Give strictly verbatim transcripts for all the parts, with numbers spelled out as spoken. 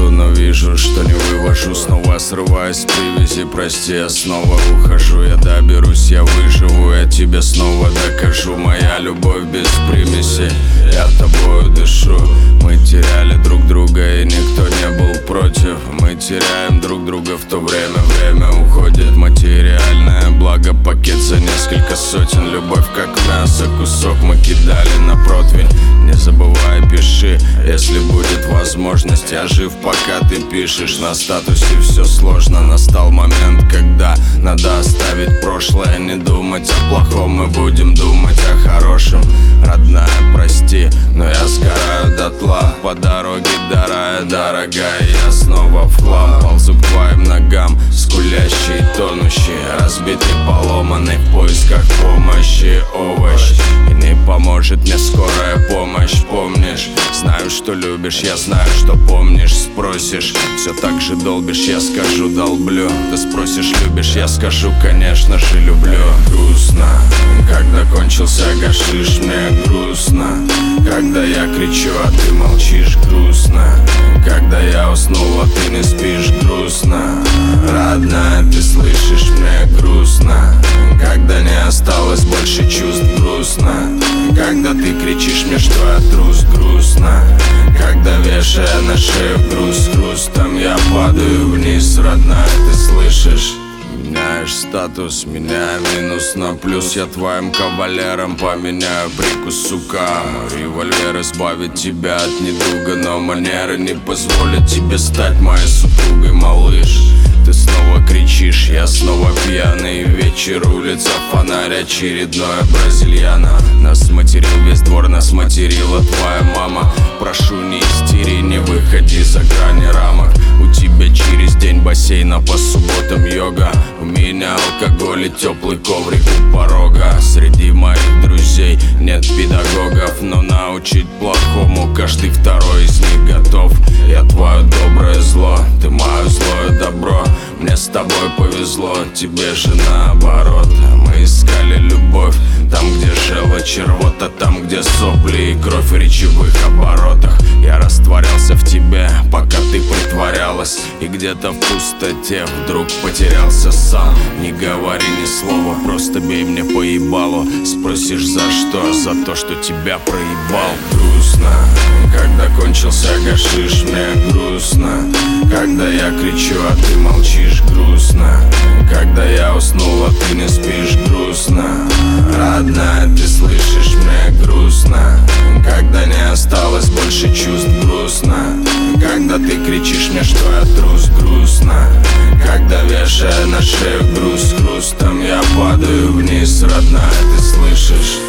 иду, но вижу, что не вывожу. Снова срываюсь с привязи, прости, я снова ухожу. Я доберусь, я выживу, я тебе снова докажу. Моя любовь без примесей, я тобою дышу. Мы теряли друг друга, и никто не был против. Мы теряем друг друга в то время. Время уходит, материальное благо, пакет за несколько сотен. Любовь как мясо, кусок мы кидали на противень. Не забывай, пиши, если будет возможность. Я жив, пока ты пишешь. На статусе все сложно. Настал момент, когда надо оставить прошлое. Не думать о плохом, мы будем думать о хорошем. Родная, прости, но я сгораю дотла. По дороге до рая, дорогая, я снова в хлам. Ползу к твоим ногам, скулящий, тонущий, разбитый, поломанный, в поисках помощи. Овощ, и не поможет мне скорая помощь. Помнишь, знаю, что любишь, я знаю, что помнишь. Спросишь, все так же долбишь, я скажу, долблю. Ты спросишь, любишь, я скажу, конечно же, люблю. Грустно, когда кончился гашиш, мне грустно. Когда я кричу, а ты молчишь, грустно. Когда я уснул, а ты не спишь, грустно. Родная, ты слышишь, мне грустно. Когда не осталось больше чувств, грустно. Когда ты кричишь мне, что я трус, грустно. Когда вешая на шею груз, грустом я падаю вниз, родная, ты слышишь? Меняешь статус, меняю минус на плюс. Я твоим кавалером поменяю прикус, сука. Мой револьвер избавит тебя от недуга, но манеры не позволят тебе стать моей супругой, малыш. Ты снова кричишь, я снова пьяный. Вечер, улица, фонарь, очередное бразильяна. Нас материл весь двор, нас материла твоя мама. Прошу, не истери, не выходи за грани рамок. У тебя через день бассейна, по субботам йога. У меня алкоголь и теплый коврик у порога. Среди моих друзей нет педагогов, но научить плохому каждый второй из них готов. Я твое доброе зло, ты мое злое добро. Мне с тобой повезло, тебе же наоборот. Мы искали любовь там, где желчь, рвота, там, где сопли и кровь в речевых оборотах. Я растворялся в тебе, пока ты притворялась. И где-то в пустоте вдруг потерялся сам. Не говори ни слова, просто бей мне по ебалу. Спросишь за что? За то, что тебя проебал. Грустно, когда кончился гашиш, мне грустно. Когда я кричу, а ты молчишь, грустно. Когда я уснул, а ты не спишь, грустно. Родная, ты слышишь, мне грустно. Когда не осталось больше чувств, грустно. Когда ты кричишь мне, что я трус, грустно. Когда вешая на шею груз, грустом я падаю вниз, родная, ты слышишь?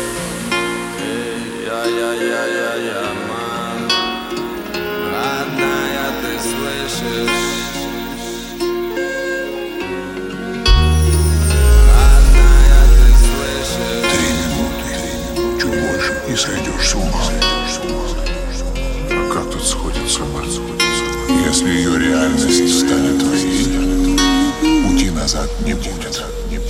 Родная, ты слышишь? И сойдешь с ума. А как тут сходит с ума? Если ее реальность станет твоей, пути назад не будет.